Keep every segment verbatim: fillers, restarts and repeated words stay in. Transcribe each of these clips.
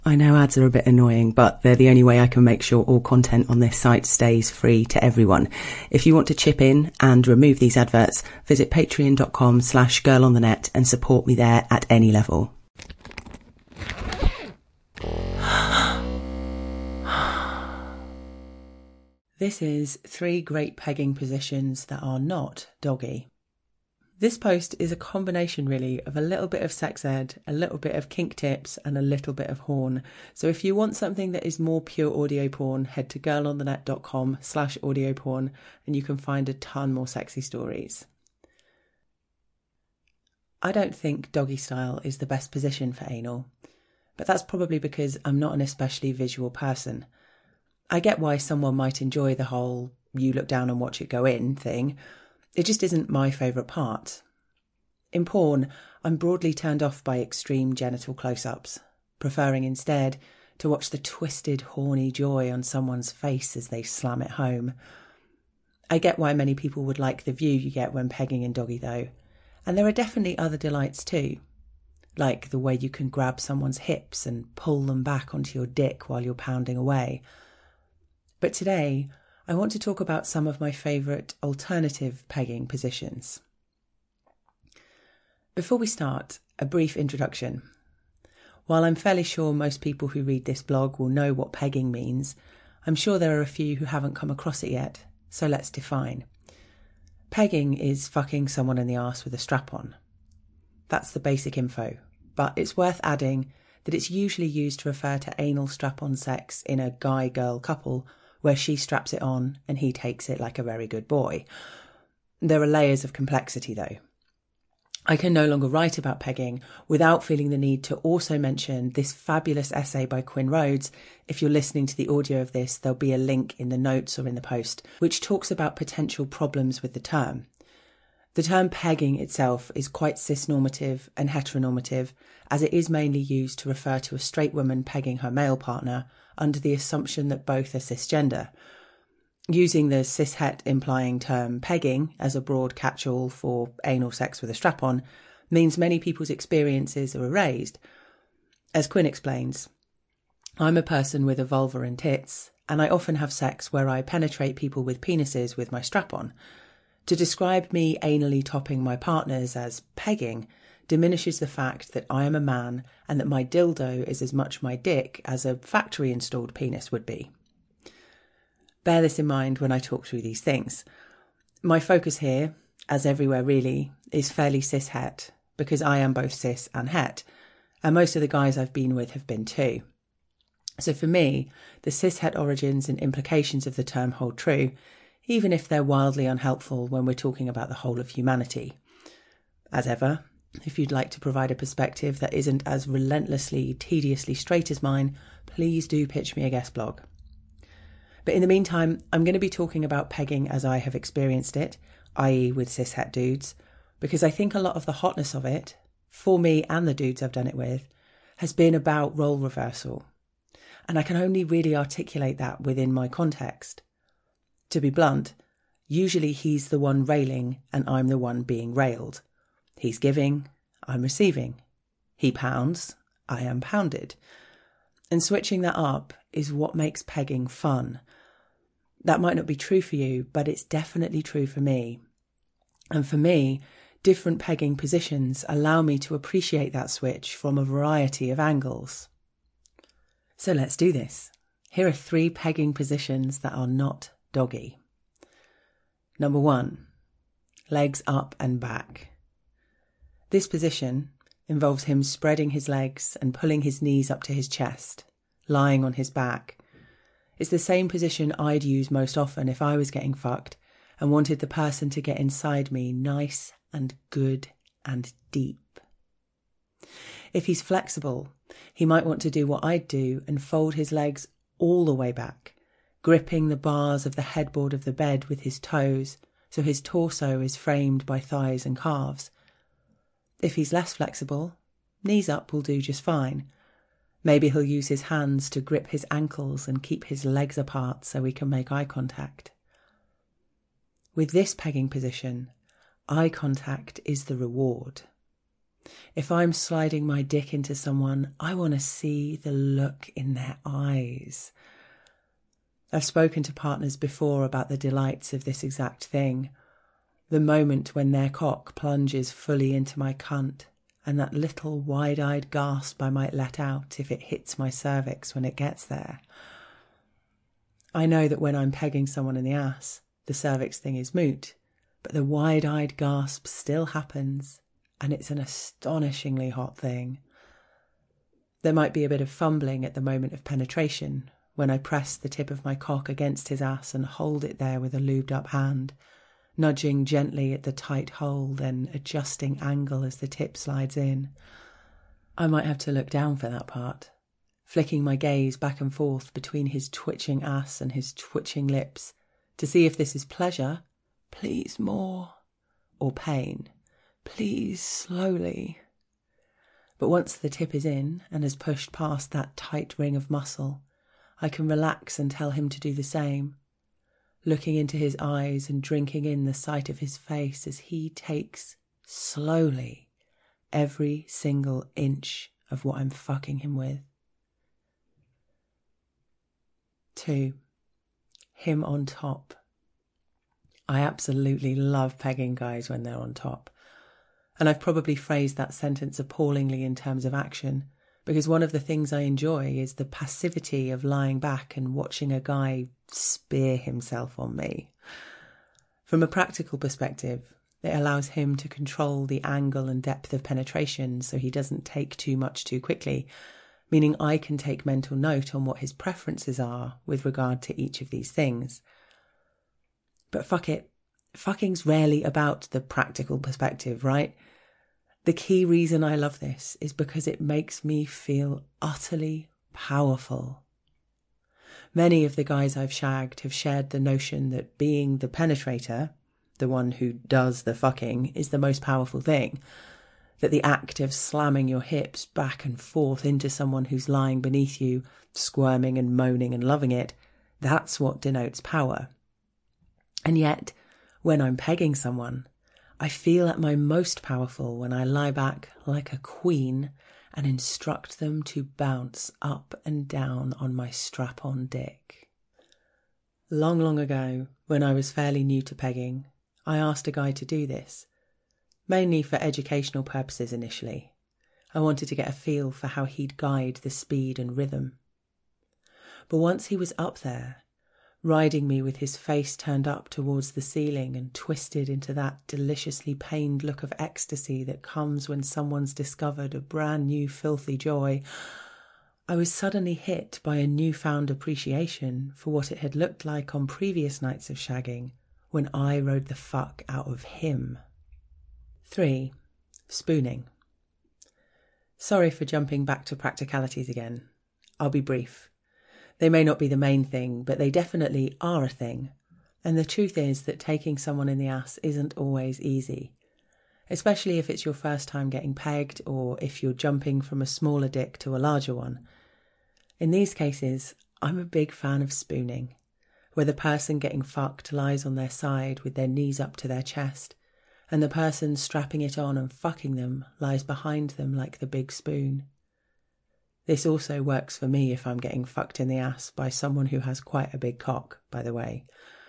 I know ads are a bit annoying, but they're the only way I can make sure all content on this site stays free to everyone. If you want to chip in and remove these adverts, visit patreon.com slash girlonthenet and support me there at any level. This is three great pegging positions that are not doggy. This post is a combination really of a little bit of sex ed, a little bit of kink tips and a little bit of horn. So if you want something that is more pure audio porn, head to girlonthenet.com slash audio porn and you can find a ton more sexy stories. I don't think doggy style is the best position for anal, but that's probably because I'm not an especially visual person. I get why someone might enjoy the whole you look down and watch it go in thing. It just isn't my favourite part. In porn, I'm broadly turned off by extreme genital close-ups, preferring instead to watch the twisted, horny joy on someone's face as they slam it home. I get why many people would like the view you get when pegging in doggy though, and there are definitely other delights too, like the way you can grab someone's hips and pull them back onto your dick while you're pounding away. But today, I want to talk about some of my favourite alternative pegging positions. Before we start, a brief introduction. While I'm fairly sure most people who read this blog will know what pegging means, I'm sure there are a few who haven't come across it yet, so let's define. Pegging is fucking someone in the arse with a strap on. That's the basic info, but it's worth adding that it's usually used to refer to anal strap-on sex in a guy-girl couple where she straps it on and he takes it like a very good boy. There are layers of complexity though. I can no longer write about pegging without feeling the need to also mention this fabulous essay by Quinn Rhodes. If you're listening to the audio of this, there'll be a link in the notes or in the post, which talks about potential problems with the term. The term pegging itself is quite cisnormative and heteronormative, as it is mainly used to refer to a straight woman pegging her male partner under the assumption that both are cisgender. Using the cishet implying term pegging as a broad catch-all for anal sex with a strap-on means many people's experiences are erased. As Quinn explains, I'm a person with a vulva and tits, and I often have sex where I penetrate people with penises with my strap-on. To describe me anally topping my partners as pegging diminishes the fact that I am a man and that my dildo is as much my dick as a factory-installed penis would be. Bear this in mind when I talk through these things. My focus here, as everywhere really, is fairly cis-het, because I am both cis and het, and most of the guys I've been with have been too. So for me, the cis-het origins and implications of the term hold true, even if they're wildly unhelpful when we're talking about the whole of humanity. As ever, if you'd like to provide a perspective that isn't as relentlessly, tediously straight as mine, please do pitch me a guest blog. But in the meantime, I'm going to be talking about pegging as I have experienced it, that is with cis-het dudes, because I think a lot of the hotness of it, for me and the dudes I've done it with, has been about role reversal. And I can only really articulate that within my context. To be blunt, usually he's the one railing and I'm the one being railed. He's giving, I'm receiving. He pounds, I am pounded. And switching that up is what makes pegging fun. That might not be true for you, but it's definitely true for me. And for me, different pegging positions allow me to appreciate that switch from a variety of angles. So let's do this. Here are three pegging positions that are not doggy. Number one, legs up and back. This position involves him spreading his legs and pulling his knees up to his chest, lying on his back. It's the same position I'd use most often if I was getting fucked and wanted the person to get inside me nice and good and deep. If he's flexible, he might want to do what I'd do and fold his legs all the way back, gripping the bars of the headboard of the bed with his toes so his torso is framed by thighs and calves. If he's less flexible, knees up will do just fine. Maybe he'll use his hands to grip his ankles and keep his legs apart so we can make eye contact. With this pegging position, eye contact is the reward. If I'm sliding my dick into someone, I want to see the look in their eyes. I've spoken to partners before about the delights of this exact thing. The moment when their cock plunges fully into my cunt, and that little wide-eyed gasp I might let out if it hits my cervix when it gets there. I know that when I'm pegging someone in the ass, the cervix thing is moot, but the wide-eyed gasp still happens, and it's an astonishingly hot thing. There might be a bit of fumbling at the moment of penetration, when I press the tip of my cock against his ass and hold it there with a lubed-up hand, nudging gently at the tight hole, then adjusting angle as the tip slides in. I might have to look down for that part, flicking my gaze back and forth between his twitching ass and his twitching lips to see if this is pleasure, please more, or pain, please slowly. But once the tip is in and has pushed past that tight ring of muscle, I can relax and tell him to do the same, looking into his eyes and drinking in the sight of his face as he takes, slowly, every single inch of what I'm fucking him with. Two, him on top. I absolutely love pegging guys when they're on top. And I've probably phrased that sentence appallingly in terms of action, because one of the things I enjoy is the passivity of lying back and watching a guy spear himself on me. From a practical perspective, it allows him to control the angle and depth of penetration so he doesn't take too much too quickly, meaning I can take mental note on what his preferences are with regard to each of these things. But fuck it, fucking's rarely about the practical perspective, right? The key reason I love this is because it makes me feel utterly powerful. Many of the guys I've shagged have shared the notion that being the penetrator, the one who does the fucking, is the most powerful thing. That the act of slamming your hips back and forth into someone who's lying beneath you, squirming and moaning and loving it, that's what denotes power. And yet, when I'm pegging someone, I feel at my most powerful when I lie back like a queen and instruct them to bounce up and down on my strap-on dick. Long, long ago, when I was fairly new to pegging, I asked a guy to do this, mainly for educational purposes initially. I wanted to get a feel for how he'd guide the speed and rhythm. But once he was up there, riding me with his face turned up towards the ceiling and twisted into that deliciously pained look of ecstasy that comes when someone's discovered a brand new filthy joy, I was suddenly hit by a newfound appreciation for what it had looked like on previous nights of shagging when I rode the fuck out of him. Three, spooning. Sorry for jumping back to practicalities again. I'll be brief. They may not be the main thing, but they definitely are a thing. And the truth is that taking someone in the ass isn't always easy, especially if it's your first time getting pegged or if you're jumping from a smaller dick to a larger one. In these cases, I'm a big fan of spooning, where the person getting fucked lies on their side with their knees up to their chest, and the person strapping it on and fucking them lies behind them like the big spoon. This also works for me if I'm getting fucked in the ass by someone who has quite a big cock, by the way.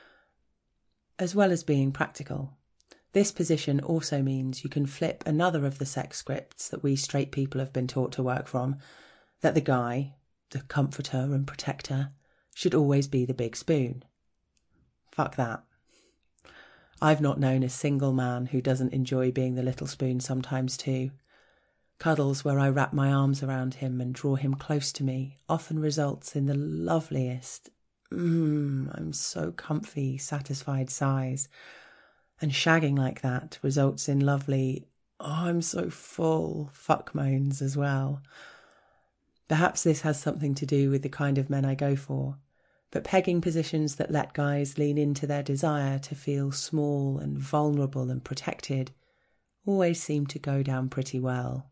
As well as being practical, this position also means you can flip another of the sex scripts that we straight people have been taught to work from, that the guy, the comforter and protector, should always be the big spoon. Fuck that. I've not known a single man who doesn't enjoy being the little spoon sometimes too. Cuddles where I wrap my arms around him and draw him close to me often results in the loveliest, mmm, I'm so comfy, satisfied sighs. And shagging like that results in lovely, oh, I'm so full, fuck moans as well. Perhaps this has something to do with the kind of men I go for, but pegging positions that let guys lean into their desire to feel small and vulnerable and protected always seem to go down pretty well.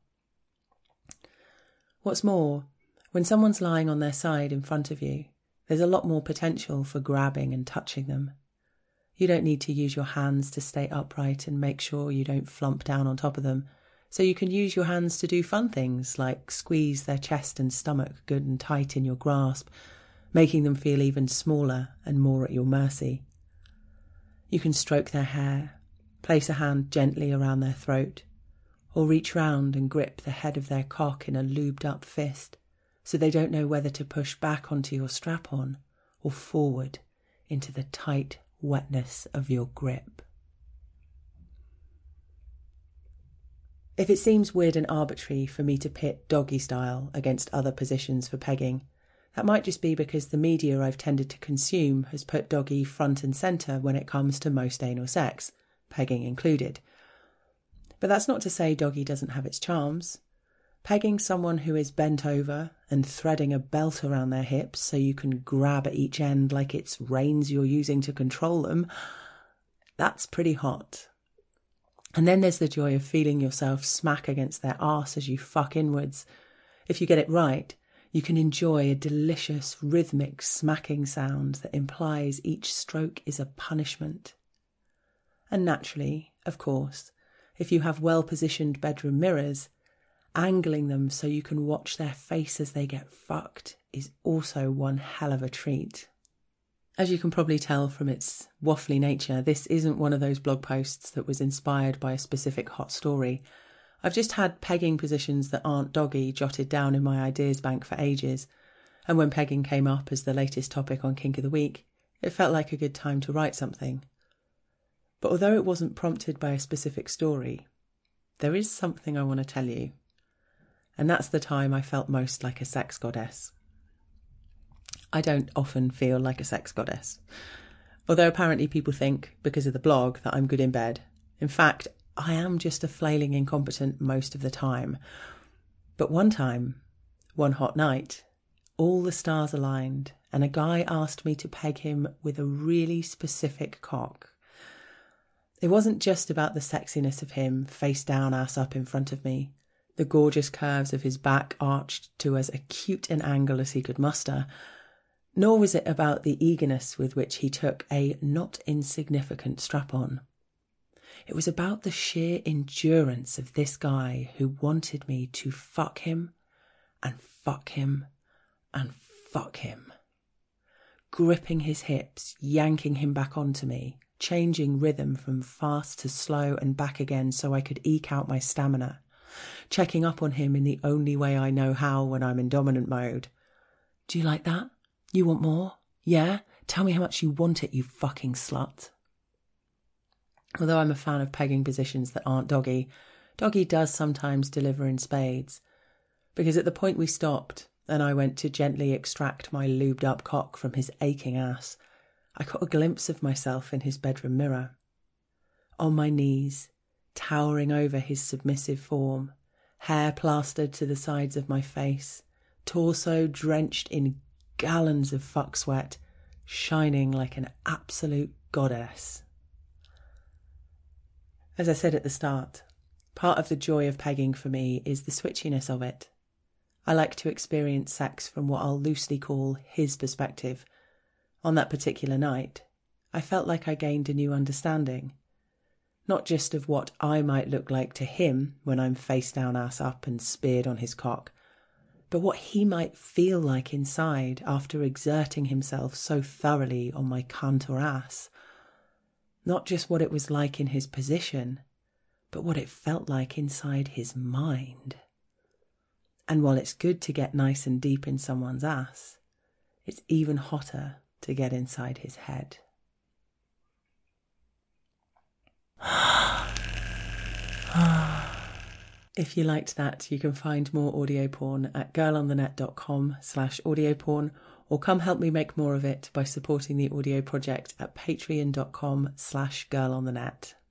What's more, when someone's lying on their side in front of you, there's a lot more potential for grabbing and touching them. You don't need to use your hands to stay upright and make sure you don't flump down on top of them. So you can use your hands to do fun things like squeeze their chest and stomach good and tight in your grasp, making them feel even smaller and more at your mercy. You can stroke their hair, place a hand gently around their throat, or reach round and grip the head of their cock in a lubed up fist so they don't know whether to push back onto your strap-on or forward into the tight wetness of your grip. If it seems weird and arbitrary for me to pit doggy style against other positions for pegging, that might just be because the media I've tended to consume has put doggy front and centre when it comes to most anal sex, pegging included. But that's not to say doggy doesn't have its charms. Pegging someone who is bent over and threading a belt around their hips so you can grab at each end like it's reins you're using to control them, that's pretty hot. And then there's the joy of feeling yourself smack against their arse as you fuck inwards. If you get it right, you can enjoy a delicious rhythmic smacking sound that implies each stroke is a punishment. And naturally, of course, if you have well-positioned bedroom mirrors, angling them so you can watch their face as they get fucked is also one hell of a treat. As you can probably tell from its waffly nature, this isn't one of those blog posts that was inspired by a specific hot story. I've just had pegging positions that aren't doggy jotted down in my ideas bank for ages, and when pegging came up as the latest topic on Kink of the Week, it felt like a good time to write something. But although it wasn't prompted by a specific story, there is something I want to tell you. And that's the time I felt most like a sex goddess. I don't often feel like a sex goddess, although apparently people think, because of the blog, that I'm good in bed. In fact, I am just a flailing incompetent most of the time. But one time, one hot night, all the stars aligned and a guy asked me to peg him with a really specific cock. It wasn't just about the sexiness of him face down, ass up in front of me, the gorgeous curves of his back arched to as acute an angle as he could muster, nor was it about the eagerness with which he took a not insignificant strap-on. It was about the sheer endurance of this guy who wanted me to fuck him and fuck him and fuck him. Gripping his hips, yanking him back onto me, changing rhythm from fast to slow and back again so I could eke out my stamina, checking up on him in the only way I know how when I'm in dominant mode. Do you like that? You want more? Yeah? Tell me how much you want it, you fucking slut. Although I'm a fan of pegging positions that aren't doggy, doggy does sometimes deliver in spades. Because at the point we stopped, and I went to gently extract my lubed up cock from his aching ass, I caught a glimpse of myself in his bedroom mirror. On my knees, towering over his submissive form, hair plastered to the sides of my face, torso drenched in gallons of fuck sweat, shining like an absolute goddess. As I said at the start, part of the joy of pegging for me is the switchiness of it. I like to experience sex from what I'll loosely call his perspective. On that particular night, I felt like I gained a new understanding, not just of what I might look like to him when I'm face down ass up and speared on his cock, but what he might feel like inside after exerting himself so thoroughly on my cunt or ass. Not just what it was like in his position, but what it felt like inside his mind. And while it's good to get nice and deep in someone's ass, it's even hotter to get inside his head. If you liked that, you can find more audio porn at girlonthenet.com slash audio porn, or come help me make more of it by supporting the audio project at patreon.com slash girlonthenet.